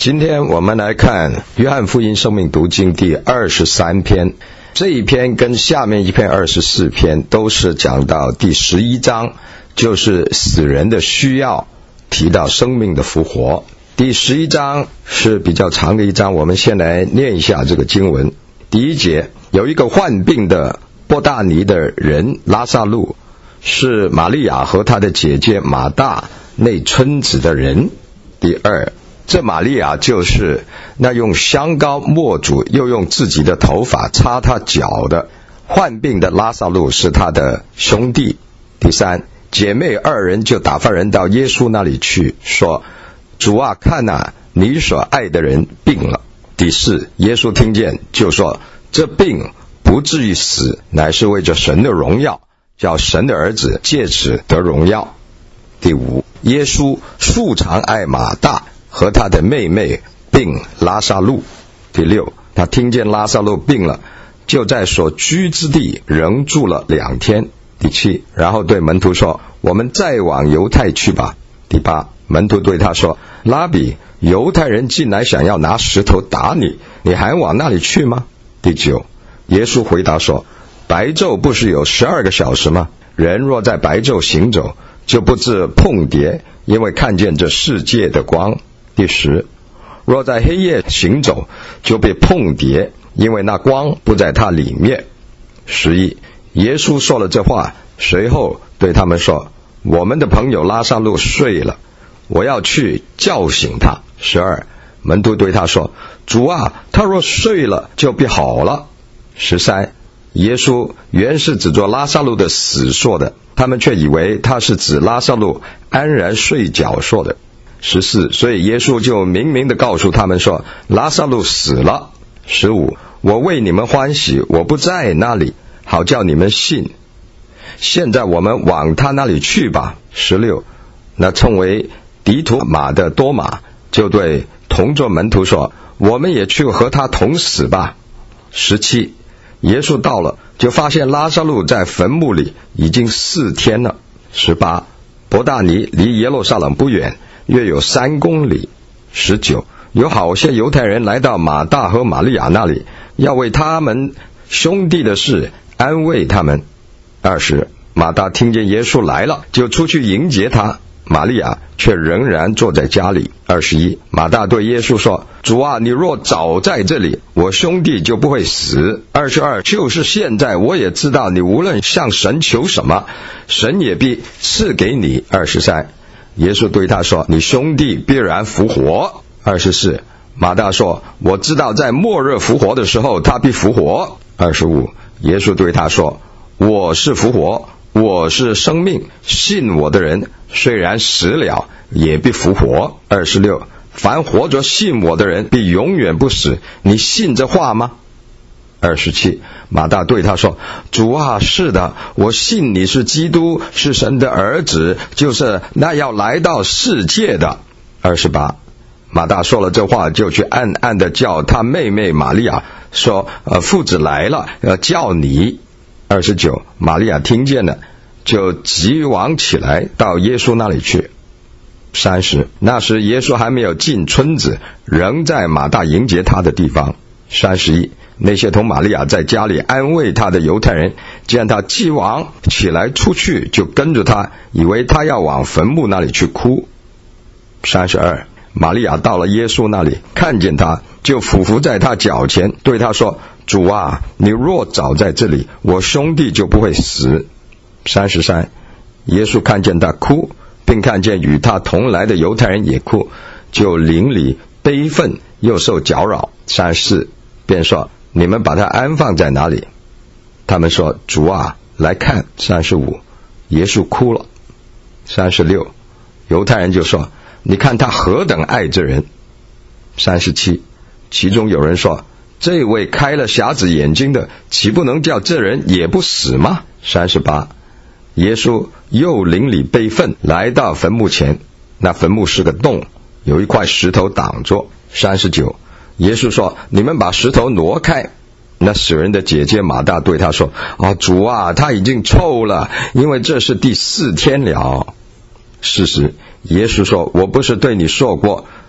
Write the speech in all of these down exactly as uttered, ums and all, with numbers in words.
今天我们来看约翰福音生命读经第二十三篇，这一篇跟下面一篇二十四篇都是讲到第十一章，就是死人的需要，提到生命的复活。第十一章是比较长的一章，我们先来念一下这个经文。第一节，有一个患病的伯大尼的人拉撒路，是玛利亚和她的姐姐马大内村子的人。第二，这玛利亚就是那用香膏抹主又用自己的头发擦他脚的。患病的拉撒路是他的兄弟。第三，姐妹二人就打发人到耶稣那里去，说：主啊，看哪，你所爱的人病了。第四，耶稣听见就说：这病不至于死，乃是为着神的荣耀，叫神的儿子借此得荣耀。第五，耶稣素常爱马大和他的妹妹并拉撒路。第六，他听见拉撒路病了，就在所居之地仍住了两天。第七，然后对门徒说：我们再往犹太去吧。第八，门徒对他说：拉比，犹太人进来想要拿石头打你，你还往那里去吗？第九，耶稣回答说：白昼不是有十二个小时吗？人若在白昼行走，就不致碰跌，因为看见这世界的光。第十，若在黑夜行走，就被碰跌，因为那光不在他里面。十一，耶稣说了这话，随后对他们说：我们的朋友拉撒路睡了，我要去叫醒他。十二，门徒对他说：主啊，他若睡了，就必好了。十三，耶稣原是指着拉撒路的死说的，他们却以为他是指拉撒路安然睡觉说的。十四，所以耶稣就明明地告诉他们说：拉撒路死了。十五，我为你们欢喜，我不在那里，好叫你们信。现在我们往他那里去吧。十六，那称为迪图马的多马就对同作门徒说：我们也去和他同死吧。十七，耶稣到了，就发现拉撒路在坟墓里已经四天了。十八，伯大尼离耶路撒冷不远，约有三公里。十九，有好些犹太人来到马大和玛利亚那里，要为他们兄弟的事安慰他们。二十，马大听见耶稣来了，就出去迎接他，玛利亚却仍然坐在家里。二十一，马大对耶稣说：主啊，你若早在这里，我兄弟就不会死。二十二，就是现在，我也知道你无论向神求什么，神也必赐给你。二十三，耶稣对他说：你兄弟必然复活。二十四，马大说：我知道在末日复活的时候，他必复活。二十五，耶稣对他说：我是复活，我是生命，信我的人虽然死了，也必复活。二十六，凡活着信我的人必永远不死，你信这话吗？二十七，马大对他说：主啊，是的，我信你是基督，是神的儿子，就是那要来到世界的。二十八，马大说了这话，就去暗暗地叫他妹妹玛利亚说：呃，父子来了，要叫你。二十九，玛利亚听见了，就急往起来到耶稣那里去。三十，那时耶稣还没有进村子，仍在马大迎接他的地方。三十一，那些同玛利亚在家里安慰他的犹太人，见他急往起来出去，就跟着他，以为他要往坟墓那里去哭。三十二，玛利亚到了耶稣那里，看见他，就俯伏在他脚前，对他说：主啊，你若早在这里，我兄弟就不会死。三十三，耶稣看见他哭，并看见与他同来的犹太人也哭，就灵里悲愤，又受搅扰。三十四，便说：你们把他安放在哪里？他们说：主啊，来看。三十五，耶稣哭了。三十六，犹太人就说：你看他何等爱这人。三十七，其中有人说：这位开了瞎子眼睛的，岂不能叫这人也不死吗？三十八，耶稣又灵里悲愤，来到坟墓前，那坟墓是个洞，有一块石头挡着。三十九，耶稣说：你们把石头挪开。那死人的姐姐马大对他说：哦，主啊，他已经臭了，因为这是第四天了。事实，耶稣说：我不是对你说过，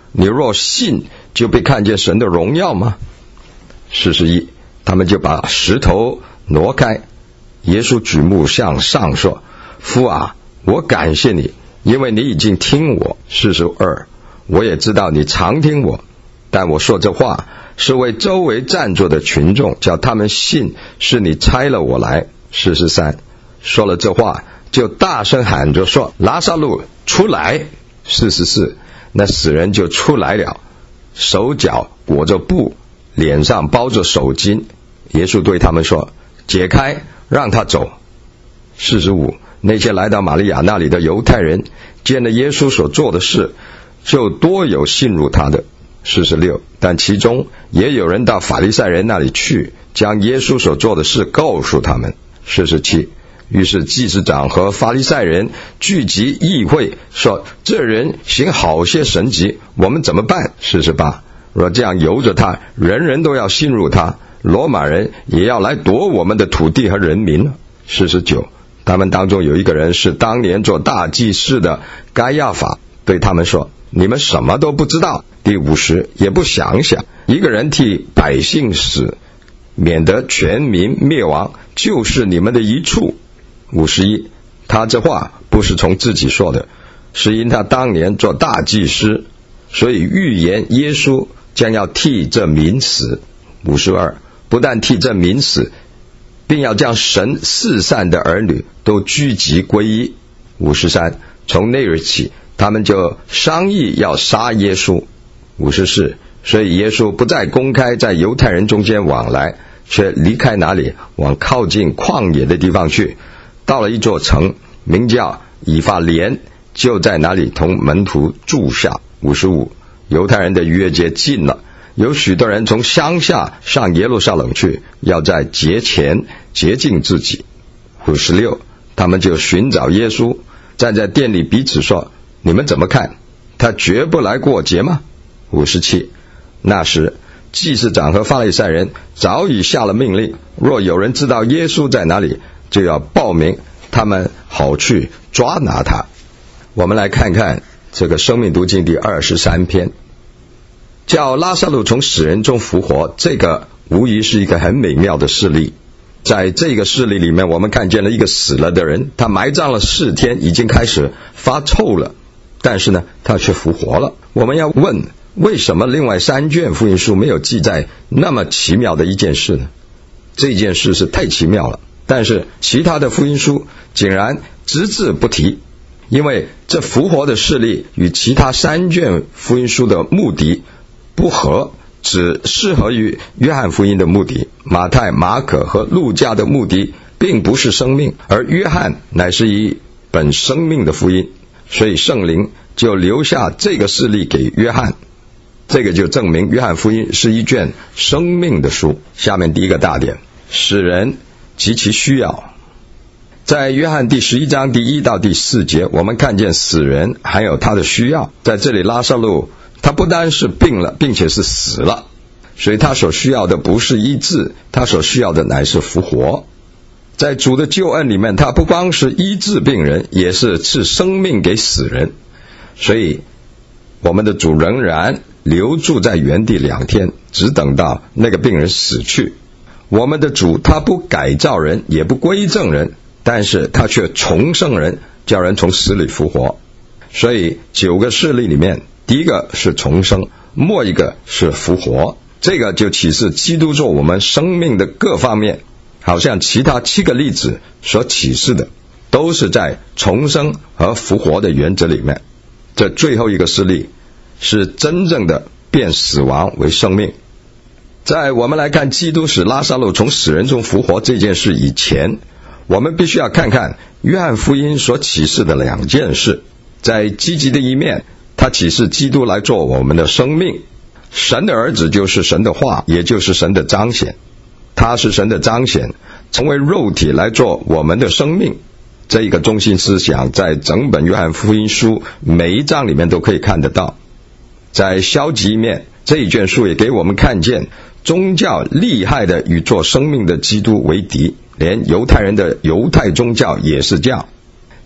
你若信，就被看见神的荣耀吗？四十一，他们就把石头挪开。耶稣举目向上说：父啊，我感谢你，因为你已经听我。四十二，我也知道你常听我，但我说这话是为周围站着的群众，叫他们信是你差了我来。四十三，说了这话，就大声喊着说：拉撒路出来。四十四，那死人就出来了，手脚裹着布，脸上包着手巾。耶稣对他们说：解开，让他走。四十五，那些来到玛利亚那里的犹太人见了耶稣所做的事，就多有信入他的。四十六，但其中也有人到法利赛人那里去，将耶稣所做的事告诉他们。四十七，于是祭司长和法利赛人聚集议会，说：这人行好些神迹，我们怎么办？四十八，若这样由着他，人人都要信入他，罗马人也要来夺我们的土地和人民。四十九，他们当中有一个人是当年做大祭司的该亚法，对他们说：你们什么都不知道。第五十，也不想想一个人替百姓死，免得全民灭亡，就是你们的一处。五十一，他这话不是从自己说的，是因他当年做大祭司，所以预言耶稣将要替这民死。五十二，不但替这民死，并要将神四散的儿女都聚集归一。五十三，从那日起，他们就商议要杀耶稣。五十四，所以耶稣不再公开在犹太人中间往来，却离开那里，往靠近旷野的地方去，到了一座城，名叫以法莲，就在那里同门徒住下。五十五，犹太人的逾越节近了，有许多人从乡下上耶路撒冷去，要在节前洁净自己。五十六，他们就寻找耶稣，站在店里彼此说：你们怎么看？他绝不来过节吗？五十七，那时祭司长和法利赛人早已下了命令，若有人知道耶稣在哪里，就要报名，他们好去抓拿他。我们来看看这个生命读经第二十三篇，叫拉撒路从死人中复活，这个无疑是一个很美妙的事例。在这个事例里面，我们看见了一个死了的人，他埋葬了四天，已经开始发臭了，但是呢，他却复活了。我们要问，为什么另外三卷福音书没有记载那么奇妙的一件事呢？这件事是太奇妙了，但是其他的福音书竟然只字不提，因为这复活的事例与其他三卷福音书的目的不合，只适合于约翰福音的目的。马太、马可和路加的目的并不是生命，而约翰乃是一本生命的福音，所以圣灵就留下这个事例给约翰。这个就证明约翰福音是一卷生命的书。下面第一个大点，使人及其需要。在约翰第十一章第一到第四节，我们看见死人还有他的需要。在这里，拉撒路他不单是病了，并且是死了，所以他所需要的不是医治，他所需要的乃是复活。在主的救恩里面，他不光是医治病人，也是赐生命给死人。所以我们的主仍然留住在原地两天，只等到那个病人死去。我们的主他不改造人，也不归正人，但是他却重生人，叫人从死里复活。所以九个事例里面，第一个是重生，末一个是复活。这个就启示基督做我们生命的各方面，好像其他七个例子所启示的，都是在重生和复活的原则里面。这最后一个事例是真正的变死亡为生命。在我们来看基督使拉撒路从死人中复活这件事以前，我们必须要看看约翰福音所启示的两件事。在积极的一面，他启示基督来做我们的生命，神的儿子就是神的话，也就是神的彰显，他是神的彰显，成为肉体来做我们的生命。这一个中心思想在整本约翰福音书每一章里面都可以看得到。在消极一面，这一卷书也给我们看见宗教厉害的与做生命的基督为敌，连犹太人的犹太宗教也是这样。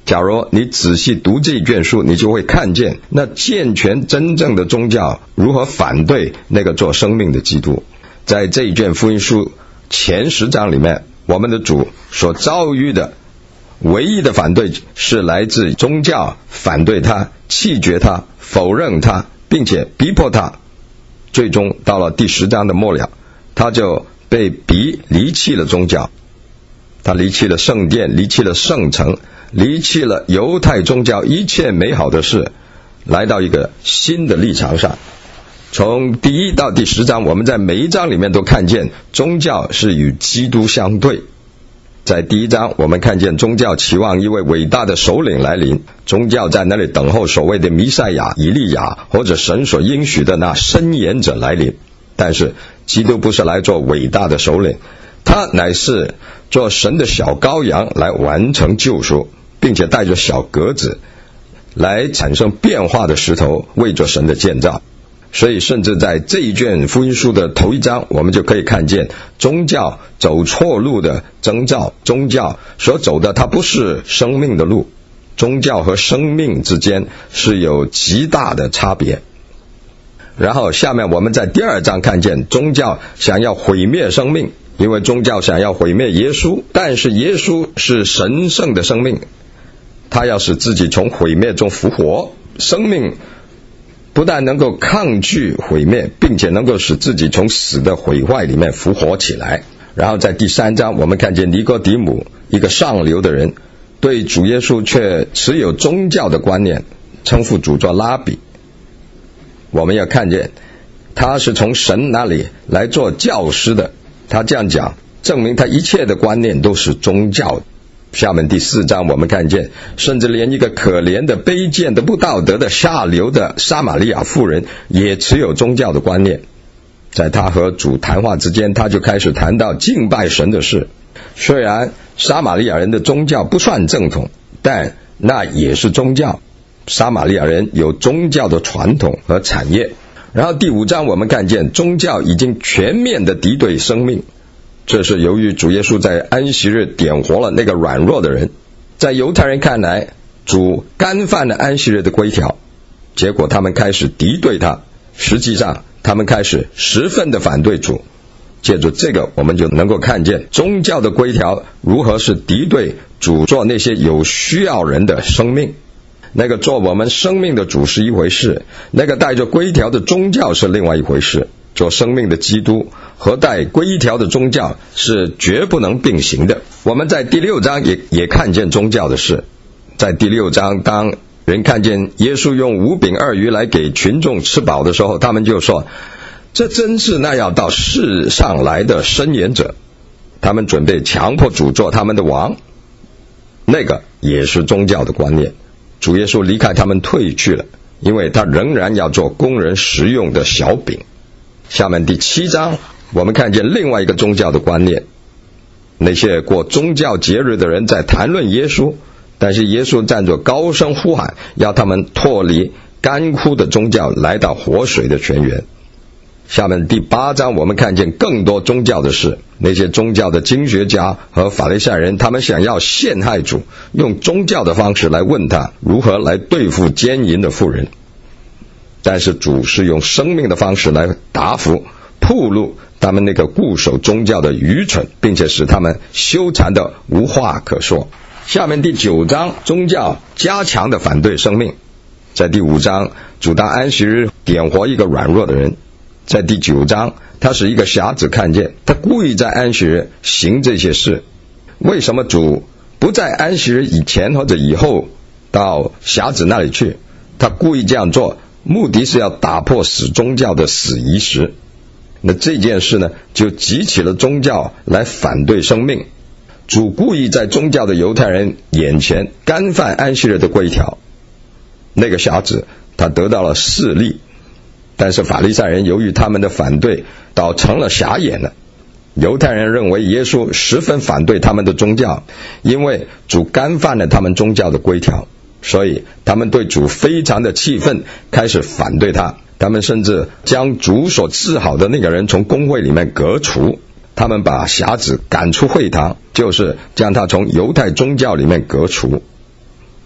假如你仔细读这一卷书，你就会看见那健全真正的宗教如何反对那个做生命的基督。在这一卷福音书前十章里面，我们的主所遭遇的唯一的反对是来自宗教反对他、弃绝他、否认他，并且逼迫他。最终到了第十章的末了，他就被逼离弃了宗教，他离弃了圣殿，离弃了圣城，离弃了犹太宗教一切美好的事，来到一个新的立场上。从第一到第十章，我们在每一章里面都看见宗教是与基督相对。在第一章，我们看见宗教期望一位伟大的首领来临，宗教在那里等候所谓的弥赛亚、以利亚或者神所应许的那申言者来临。但是基督不是来做伟大的首领，他乃是做神的小羔羊来完成救赎，并且带着小鸽子来产生变化的石头，为着神的建造。所以甚至在这一卷福音书的头一章，我们就可以看见宗教走错路的征兆。宗教所走的它不是生命的路，宗教和生命之间是有极大的差别。然后下面我们在第二章看见宗教想要毁灭生命，因为宗教想要毁灭耶稣，但是耶稣是神圣的生命，他要使自己从毁灭中复活。生命不但能够抗拒毁灭，并且能够使自己从死的毁坏里面复活起来。然后在第三章，我们看见尼哥底母，一个上流的人，对主耶稣却持有宗教的观念，称呼主做拉比。我们要看见他是从神那里来做教师的，他这样讲证明他一切的观念都是宗教的。下面第四章我们看见，甚至连一个可怜的、卑贱的、不道德的、下流的撒玛利亚妇人也持有宗教的观念。在他和主谈话之间，他就开始谈到敬拜神的事。虽然撒玛利亚人的宗教不算正统，但那也是宗教。撒玛利亚人有宗教的传统和产业。然后第五章我们看见宗教已经全面的敌对生命，这是由于主耶稣在安息日点活了那个软弱的人。在犹太人看来，主干犯了安息日的规条，结果他们开始敌对他，实际上他们开始十分的反对主。借着这个，我们就能够看见宗教的规条如何是敌对主做那些有需要人的生命。那个做我们生命的主是一回事，那个带着规条的宗教是另外一回事。做生命的基督和带规条的宗教是绝不能并行的。我们在第六章也也看见宗教的事。在第六章，当人看见耶稣用五饼二鱼来给群众吃饱的时候，他们就说，这真是那要到世上来的申言者。他们准备强迫主做他们的王，那个也是宗教的观念。主耶稣离开他们退去了，因为他仍然要做工人食用的小饼。下面第七章我们看见另外一个宗教的观念。那些过宗教节日的人在谈论耶稣，但是耶稣站着高声呼喊，要他们脱离干枯的宗教，来到活水的泉源。下面第八章我们看见更多宗教的事。那些宗教的经学家和法利赛人，他们想要陷害主，用宗教的方式来问他如何来对付奸淫的妇人。但是主是用生命的方式来答复、暴露他们那个固守宗教的愚蠢，并且使他们羞惭的无话可说。下面第九章，宗教加强的反对生命。在第五章，主当安息日点活一个软弱的人。在第九章，他使一个瞎子看见，他故意在安息日行这些事。为什么主不在安息日以前或者以后到瞎子那里去？他故意这样做，目的是要打破死宗教的死仪式。那这件事呢，就激起了宗教来反对生命。主故意在宗教的犹太人眼前干犯安息日的规条。那个瞎子他得到了视力，但是法利赛人由于他们的反对，倒成了瞎眼了。犹太人认为耶稣十分反对他们的宗教，因为主干犯了他们宗教的规条，所以他们对主非常的气愤，开始反对他。他们甚至将主所治好的那个人从公会里面革除，他们把瞎子赶出会堂，就是将他从犹太宗教里面革除。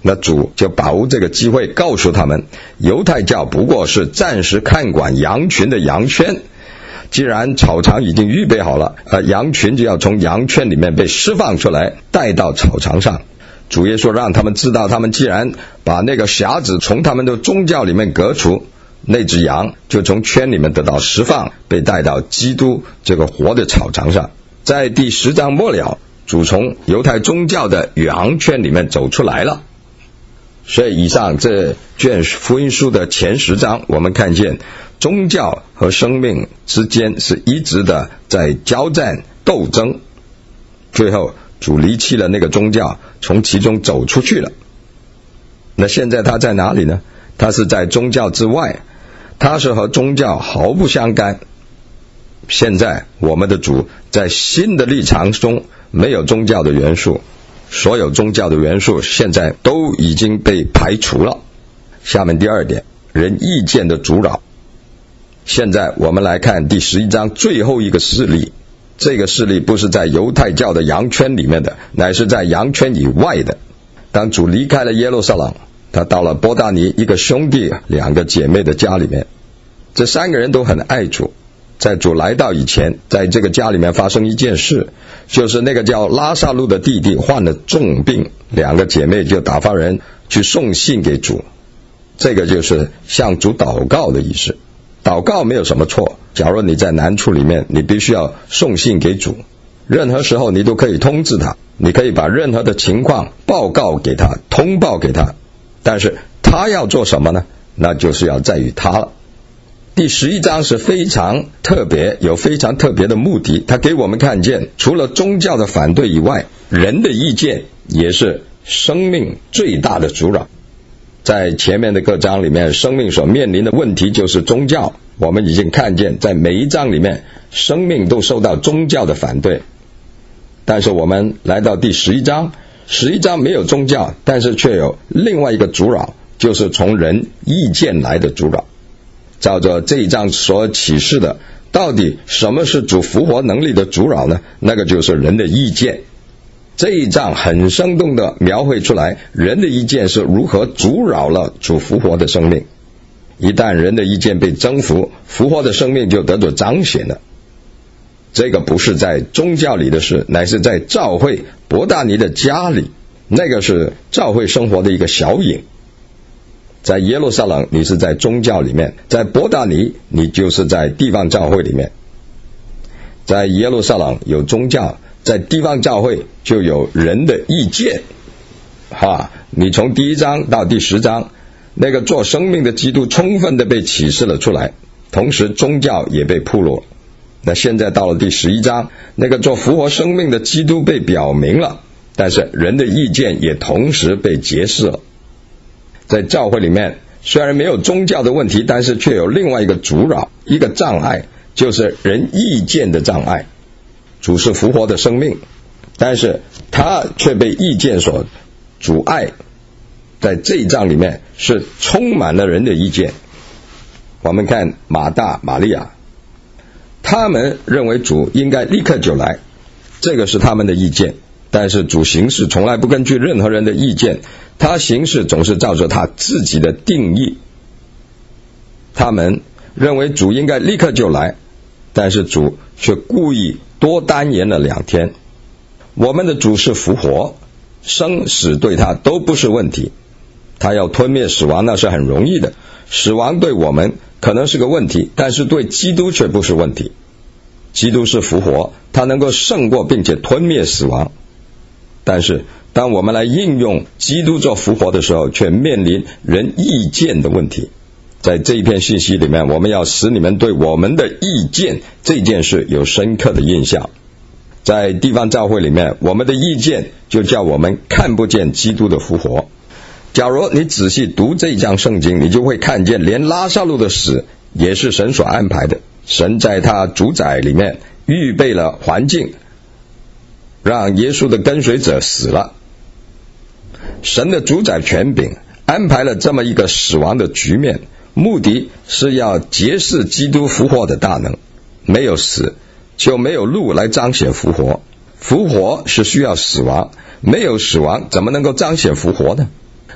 那主就把握这个机会告诉他们，犹太教不过是暂时看管羊群的羊圈，既然草场已经预备好了，呃，羊群就要从羊圈里面被释放出来，带到草场上。主耶稣让他们知道，他们既然把那个匣子从他们的宗教里面革除，那只羊就从圈里面得到释放，被带到基督这个活的草场上。在第十章末了，主从犹太宗教的羊圈里面走出来了。所以以上这卷福音书的前十章，我们看见宗教和生命之间是一直的在交战斗争，最后主离弃了那个宗教，从其中走出去了。那现在他在哪里呢？他是在宗教之外，他是和宗教毫不相干。现在我们的主在新的立场中没有宗教的元素，所有宗教的元素现在都已经被排除了。下面第二点，人意见的阻扰。现在我们来看第十一章最后一个事例，这个事例不是在犹太教的羊圈里面的，乃是在羊圈以外的。当主离开了耶路撒冷，他到了伯大尼一个兄弟两个姐妹的家里面，这三个人都很爱主。在主来到以前，在这个家里面发生一件事，就是那个叫拉撒路的弟弟患了重病，两个姐妹就打发人去送信给主，这个就是向主祷告的意思。祷告没有什么错，假如你在难处里面，你必须要送信给主，任何时候你都可以通知他，你可以把任何的情况报告给他，通报给他，但是他要做什么呢？那就是要在于他了。第十一章是非常特别，有非常特别的目的，他给我们看见除了宗教的反对以外，人的意见也是生命最大的阻扰。在前面的各章里面，生命所面临的问题就是宗教，我们已经看见在每一章里面生命都受到宗教的反对。但是我们来到第十一章，十一章没有宗教，但是却有另外一个阻扰，就是从人意见来的阻扰。照着这一章所启示的，到底什么是主复活能力的阻扰呢？那个就是人的意见。这一章很生动地描绘出来，人的意见是如何阻扰了主复活的生命。一旦人的意见被征服，复活的生命就得到彰显了。这个不是在宗教里的事，乃是在教会伯大尼的家里，那个是教会生活的一个小影。在耶路撒冷，你是在宗教里面；在伯大尼，你就是在地方教会里面。在耶路撒冷有宗教，在地方教会就有人的意见。哈，你从第一章到第十章，那个做生命的基督充分的被启示了出来，同时宗教也被暴露。那现在到了第十一章，那个做复活生命的基督被表明了，但是人的意见也同时被揭示了。在教会里面，虽然没有宗教的问题，但是却有另外一个阻扰，一个障碍，就是人意见的障碍。主是复活的生命，但是他却被意见所阻碍。在这一章里面是充满了人的意见。我们看马大、玛利亚，他们认为主应该立刻就来，这个是他们的意见。但是主行事从来不根据任何人的意见，他行事总是照着他自己的定义。他们认为主应该立刻就来，但是主却故意多耽延了两天。我们的主是复活，生死对他都不是问题，他要吞灭死亡那是很容易的，死亡对我们可能是个问题，但是对基督却不是问题。基督是复活，他能够胜过并且吞灭死亡。但是当我们来应用基督做复活的时候，却面临人意见的问题。在这一篇信息里面，我们要使你们对我们的意见这件事有深刻的印象。在地方教会里面，我们的意见就叫我们看不见基督的复活。假如你仔细读这一章圣经，你就会看见连拉撒路的死也是神所安排的。神在他主宰里面预备了环境，让耶稣的跟随者死了。神的主宰权柄安排了这么一个死亡的局面，目的是要揭示基督复活的大能。没有死就没有路来彰显复活，复活是需要死亡，没有死亡怎么能够彰显复活呢？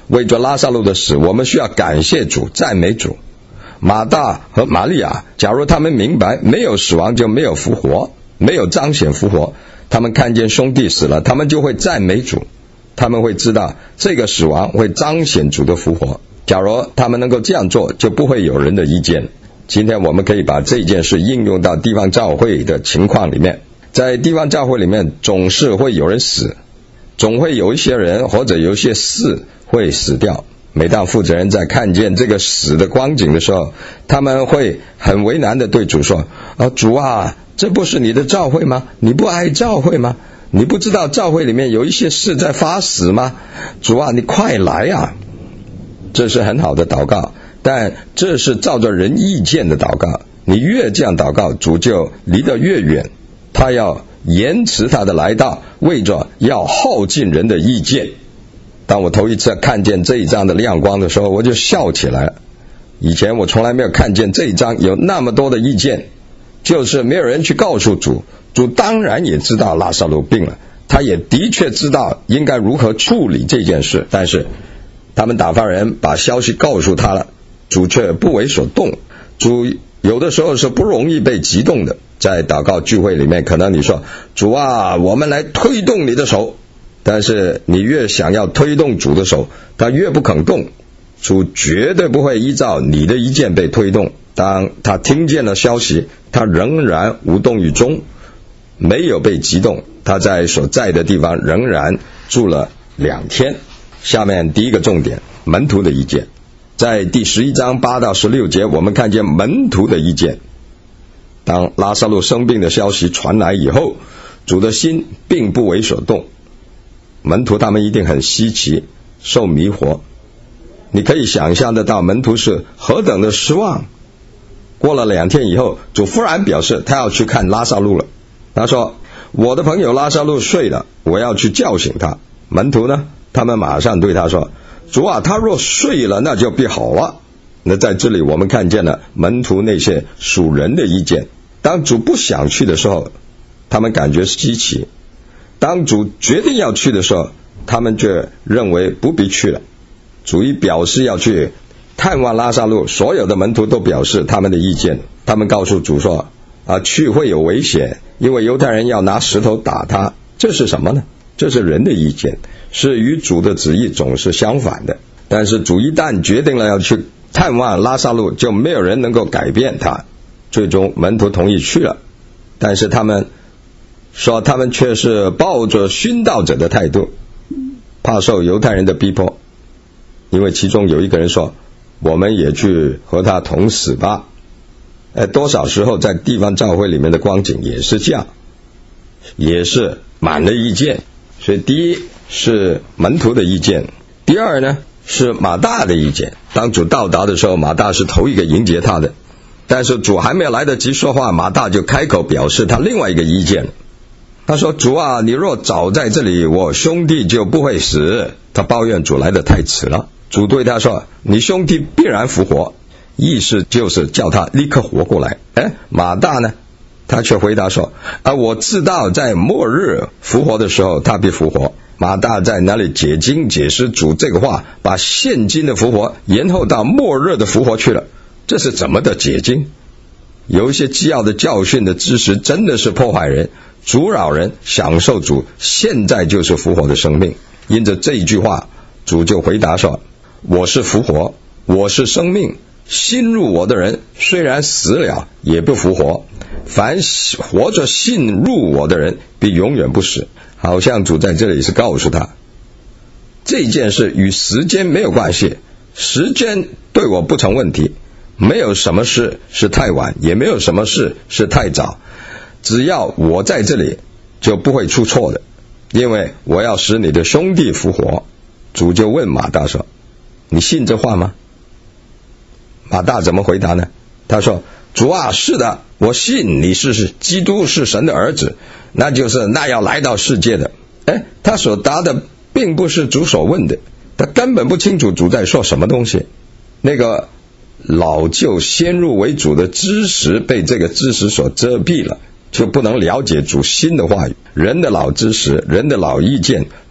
为着拉撒路的死，我们需要感谢主，赞美主。马大和玛利亚，假如他们明白没有死亡就没有复活，没有彰显复活，他们看见兄弟死了，他们就会赞美主，他们会知道这个死亡会彰显主的复活。假如他们能够这样做，就不会有人的意见。今天我们可以把这件事应用到地方教会的情况里面。在地方教会里面，总是会有人死，总会有一些人或者有一些事会死掉。每当负责人在看见这个死的光景的时候，他们会很为难的对主说，啊，主啊，这不是你的教会吗？你不爱教会吗？你不知道教会里面有一些事在发死吗？主啊，你快来啊！这是很好的祷告，但这是照着人意见的祷告。你越这样祷告，主就离得越远，他要延迟他的来到，为着要耗尽人的意见。当我头一次看见这一章的亮光的时候，我就笑起来了。以前我从来没有看见这一章有那么多的意见，就是没有人去告诉主。主当然也知道拉撒路病了，他也的确知道应该如何处理这件事，但是他们打发人把消息告诉他了，主却不为所动。主有的时候是不容易被激动的。在祷告聚会里面，可能你说，主啊，我们来推动你的手，但是你越想要推动主的手，他越不肯动。主绝对不会依照你的意见被推动。当他听见了消息，他仍然无动于衷，没有被激动。他在所在的地方仍然住了两天。下面第一个重点，门徒的意见。在第十一章八到十六节，我们看见门徒的意见。当拉撒路生病的消息传来以后，主的心并不为所动。门徒他们一定很稀奇，受迷惑。你可以想象得到门徒是何等的失望。过了两天以后，主忽然表示他要去看拉撒路了。他说，我的朋友拉撒路睡了，我要去叫醒他。门徒呢，他们马上对他说，主啊，他若睡了，那就必好了。那在这里我们看见了门徒那些属人的意见。当主不想去的时候，他们感觉稀奇；当主决定要去的时候，他们却认为不必去了。主一表示要去探望拉撒路，所有的门徒都表示他们的意见。他们告诉主说，啊，去会有危险，因为犹太人要拿石头打他。这是什么呢？这是人的意见，是与主的旨意总是相反的。但是主一旦决定了要去探望拉撒路，就没有人能够改变他。最终门徒同意去了，但是他们说他们却是抱着殉道者的态度，怕受犹太人的逼迫。因为其中有一个人说，我们也去和他同死吧。呃，多少时候在地方教会里面的光景也是这样，也是满了意见。所以第一是门徒的意见，第二呢是马大的意见。当主到达的时候，马大是头一个迎接他的，但是主还没有来得及说话，马大就开口表示他另外一个意见。他说，主啊，你若早在这里，我兄弟就不会死。他抱怨主来得太迟了。主对他说，你兄弟必然复活，意思就是叫他立刻活过来。哎，马大呢，他却回答说，啊，我知道在末日复活的时候他必复活。马大在那里解经解释主这个话，把现今的复活延后到末日的复活去了。这是怎么的解经？有一些基要的教训的知识真的是破坏人，阻扰人享受主现在就是复活的生命。因着这一句话，主就回答说，我是复活，我是生命，信入我的人虽然死了也不复活，凡活着信入我的人必永远不死。好像主在这里是告诉他，这件事与时间没有关系，时间对我不成问题，没有什么事是太晚，也没有什么事是太早，只要我在这里就不会出错的，因为我要使你的兄弟复活。主就问马大说，你信这话吗？马大怎么回答呢？他说，主啊，是的，我信你是基督，是神的儿子，那就是那要来到世界的。哎，他所答的并不是主所问的，他根本不清楚主在说什么东西。那个老旧先入为主的知识被这个知识所遮蔽了，就不能了解主新的话语。人的老知识，人的老意见，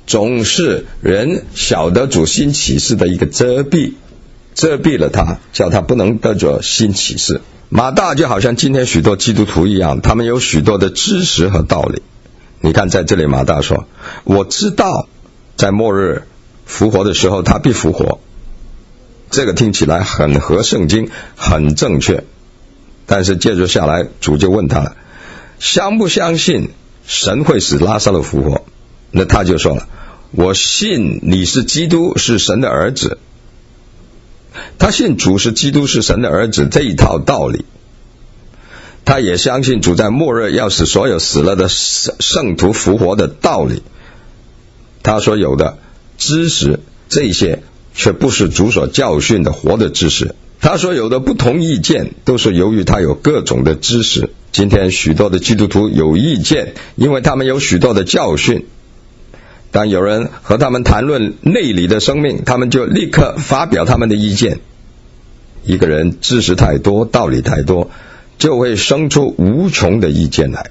总是人晓得主新启示的一个遮蔽，遮蔽了他，叫他不能得着新启示。马大就好像今天许多基督徒一样，他们有许多的知识和道理。你看在这里马大说，我知道在末日复活的时候他必复活，这个听起来很合圣经，很正确。但是接着下来主就问他了，相不相信神会使拉撒路复活？那他就说了，我信你是基督，是神的儿子。他信主是基督，是神的儿子这一套道理，他也相信主在末日要使所有死了的圣徒复活的道理。他所有的知识，这些却不是主所教训的活的知识。他所有的不同意见，都是由于他有各种的知识。今天许多的基督徒有意见，因为他们有许多的教训。当有人和他们谈论内里的生命，他们就立刻发表他们的意见。一个人知识太多，道理太多，就会生出无穷的意见来。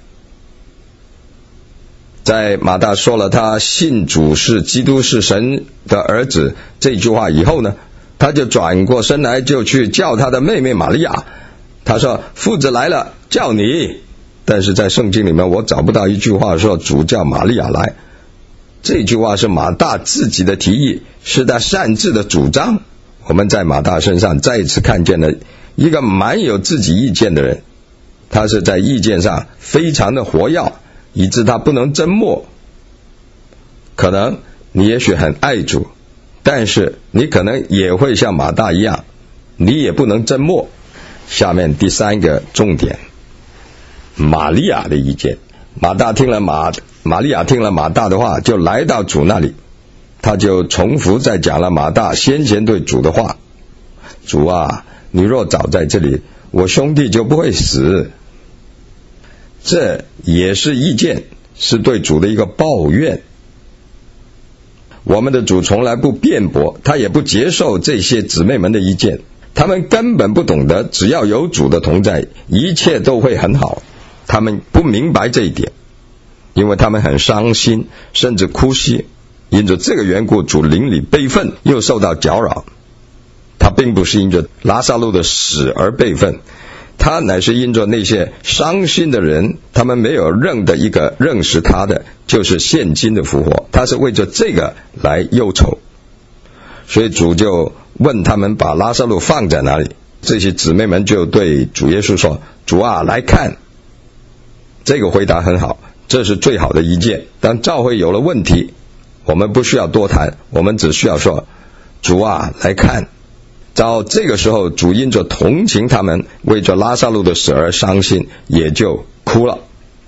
在马大说了他信主是基督，是神的儿子这句话以后呢，他就转过身来，就去叫他的妹妹玛利亚。他说，父子来了，叫你。但是在圣经里面我找不到一句话说主叫玛利亚来。这句话是马大自己的提议，是他擅自的主张。我们在马大身上再一次看见了一个蛮有自己意见的人，他是在意见上非常的活跃，以致他不能缄默。可能你也许很爱主，但是你可能也会像马大一样，你也不能缄默。下面第三个重点，玛利亚的意见。马大听了马玛利亚听了马大的话，就来到主那里，他就重复再讲了马大先前对主的话。主啊，你若早在这里，我兄弟就不会死。这也是意见，是对主的一个抱怨。我们的主从来不辩驳，他也不接受这些姊妹们的意见，他们根本不懂得只要有主的同在，一切都会很好。他们不明白这一点，因为他们很伤心，甚至哭泣。因着这个缘故，主灵里悲愤，又受到搅扰。他并不是因着拉撒路的死而悲愤，他乃是因着那些伤心的人，他们没有认得一个认识他的，就是现今的复活。他是为着这个来忧愁。所以主就问他们把拉撒路放在哪里。这些姊妹们就对主耶稣说，主啊，来看。这个回答很好，这是最好的意见。当教会有了问题，我们不需要多谈，我们只需要说，主啊，来看。到这个时候，主因着同情他们，为着拉撒路的死而伤心，也就哭了。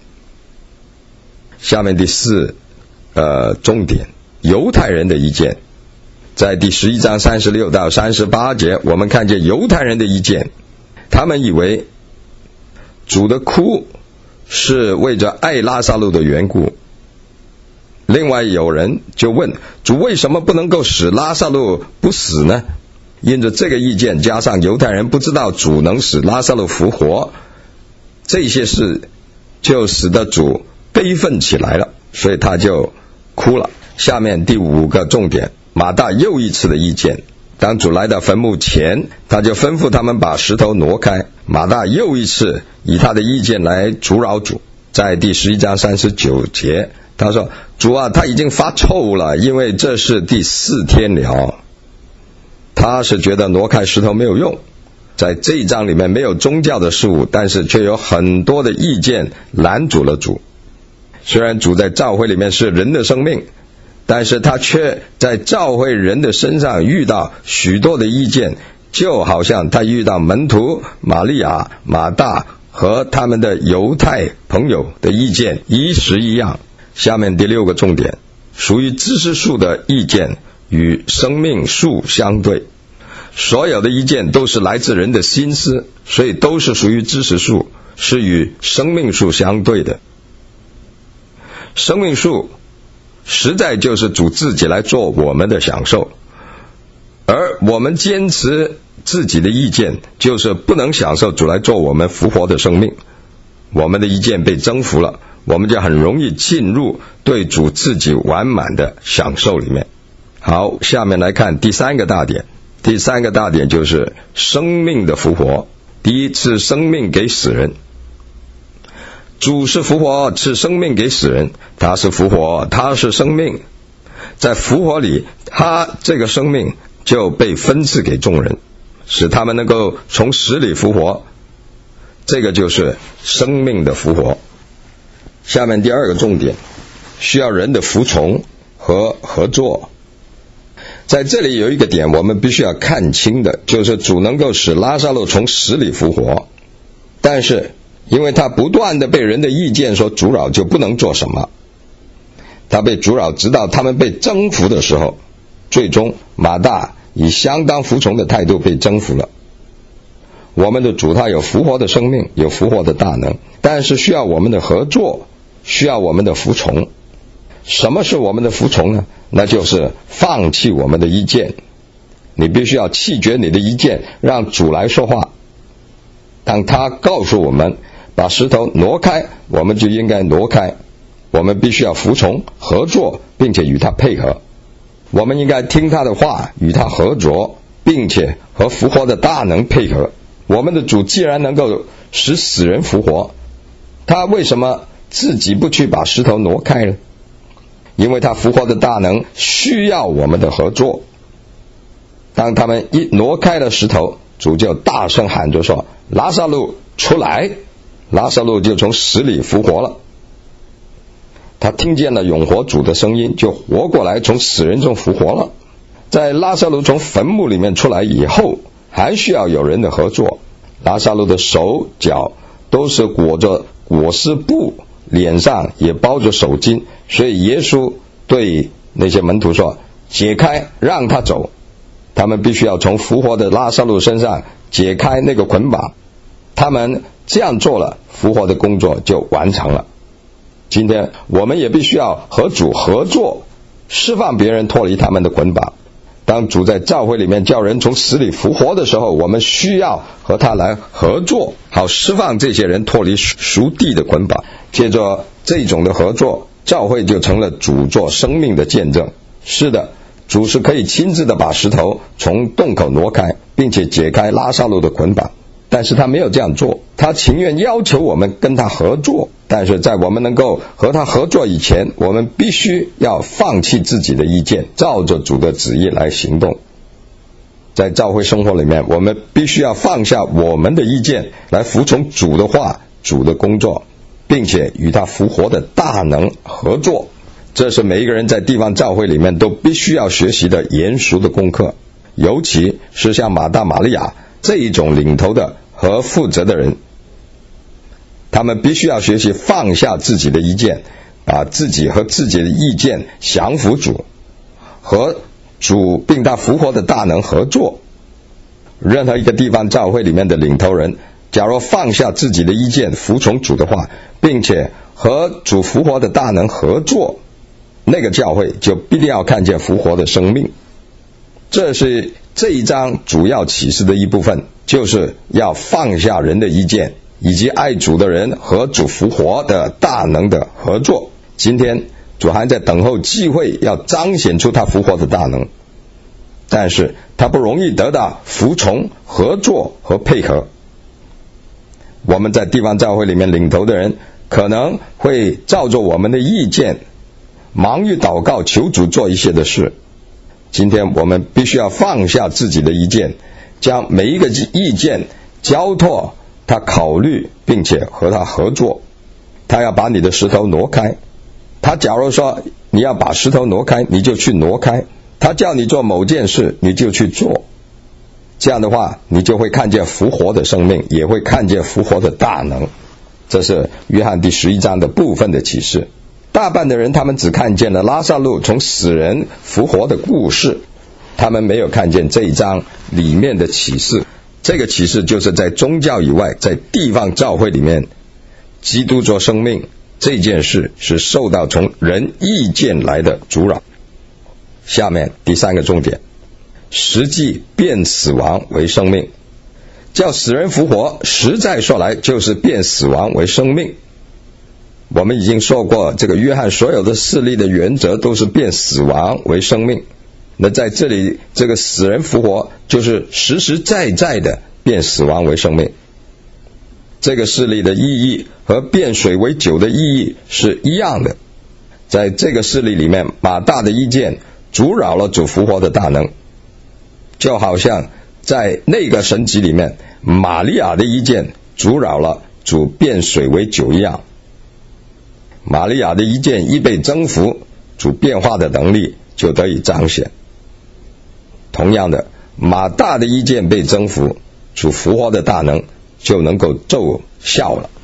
下面第四呃重点，犹太人的意见。在第十一章三十六到三十八节，我们看见犹太人的意见。他们以为主的哭是为着爱拉撒路的缘故。另外有人就问，主为什么不能够使拉撒路不死呢？因着这个意见，加上犹太人不知道主能使拉撒路复活，这些事就使得主悲愤起来了，所以他就哭了。下面第五个重点，马大又一次的意见。当主来到坟墓前，他就吩咐他们把石头挪开。马大又一次以他的意见来阻扰主。在第十一章三十九节，他说，主啊，他已经发臭了，因为这是第四天了。他是觉得挪开石头没有用。在这一章里面没有宗教的事物，但是却有很多的意见拦阻了主。虽然主在教会里面是人的生命，但是他却在教会人的身上遇到许多的意见，就好像他遇到门徒玛利亚、马大和他们的犹太朋友的意见一时一样。下面第六个重点，属于知识树的意见与生命树相对。所有的意见都是来自人的心思，所以都是属于知识树，是与生命树相对的。生命树实在就是主自己来做我们的享受，而我们坚持自己的意见，就是不能享受主来做我们复活的生命。我们的意见被征服了， 我们就很容易进入对主自己完满的享受里面。好，下面来看第三个大点。第三个大点就是生命的复活。第一，赐生命给死人。主是复活，赐生命给死人，他是复活，他是生命。在复活里，他这个生命就被分赐给众人，使他们能够从死里复活。这个就是生命的复活。下面第二个重点，需要人的服从和合作。在这里有一个点我们必须要看清的，就是主能够使拉撒路从死里复活，但是因为他不断的被人的意见所阻扰，就不能做什么。他被阻扰直到他们被征服的时候，最终马大以相当服从的态度被征服了。我们的主他有复活的生命，有复活的大能，但是需要我们的合作，需要我们的服从。什么是我们的服从呢？那就是放弃我们的意见。你必须要弃绝你的意见，让主来说话。当他告诉我们把石头挪开，我们就应该挪开。我们必须要服从、合作，并且与他配合。我们应该听他的话，与他合作，并且和复活的大能配合。我们的主既然能够使死人复活，他为什么自己不去把石头挪开呢？因为他复活的大能需要我们的合作。当他们一挪开了石头，主就大声喊着说：拉撒路出来！拉撒路就从死里复活了。他听见了永活主的声音，就活过来，从死人中复活了。在拉撒路从坟墓里面出来以后，还需要有人的合作。拉撒路的手脚都是裹着裹尸布，脸上也包着手巾，所以耶稣对那些门徒说：解开，让他走。他们必须要从复活的拉撒路身上解开那个捆绑。他们这样做了，复活的工作就完成了。今天我们也必须要和主合作，释放别人脱离他们的捆绑。当主在教会里面叫人从死里复活的时候，我们需要和他来合作，好释放这些人脱离属地的捆绑。借着这种的合作，教会就成了主做生命的见证。是的，主是可以亲自的把石头从洞口挪开，并且解开拉撒路的捆绑，但是他没有这样做，他情愿要求我们跟他合作。但是在我们能够和他合作以前，我们必须要放弃自己的意见，照着主的旨意来行动。在教会生活里面，我们必须要放下我们的意见，来服从主的话、主的工作，并且与他复活的大能合作。这是每一个人在地方教会里面都必须要学习的严肃的功课，尤其是像马大、玛利亚这一种领头的和负责的人，他们必须要学习放下自己的意见，把自己和自己的意见降服主，和主并他复活的大能合作。任何一个地方教会里面的领头人，假如放下自己的意见，服从主的话，并且和主复活的大能合作，那个教会就必定要看见复活的生命。这是这一章主要启示的一部分，就是要放下人的意见，以及爱主的人和主复活的大能的合作。今天主还在等候机会，要彰显出他复活的大能，但是他不容易得到服从、合作和配合。我们在地方教会里面领头的人，可能会照着我们的意见，忙于祷告求主做一些的事。今天我们必须要放下自己的意见，将每一个意见交托他考虑，并且和他合作。他要把你的石头挪开，他假如说你要把石头挪开，你就去挪开。他叫你做某件事，你就去做。这样的话，你就会看见复活的生命，也会看见复活的大能。这是约翰第十一章的部分的启示。大半的人他们只看见了拉撒路从死人复活的故事，他们没有看见这一章里面的启示。这个启示就是在宗教以外，在地方教会里面，基督做生命这件事是受到从人意见来的阻扰。下面第三个重点，实际变死亡为生命。叫死人复活，实在说来就是变死亡为生命。 我们已经说过，这个约翰所有的事例的原则都是变死亡为生命。那在这里，这个死人复活就是实实在在的变死亡为生命。这个事例的意义和变水为酒的意义是一样的。在这个事例里面，马大的意见阻扰了主复活的大能，就好像在那个神迹里面，玛利亚的意见阻扰了主变水为酒一样。玛利亚的意见一被征服，主变化的能力就得以彰显。同样的，马大的意见被征服，主复活的大能就能够奏效了。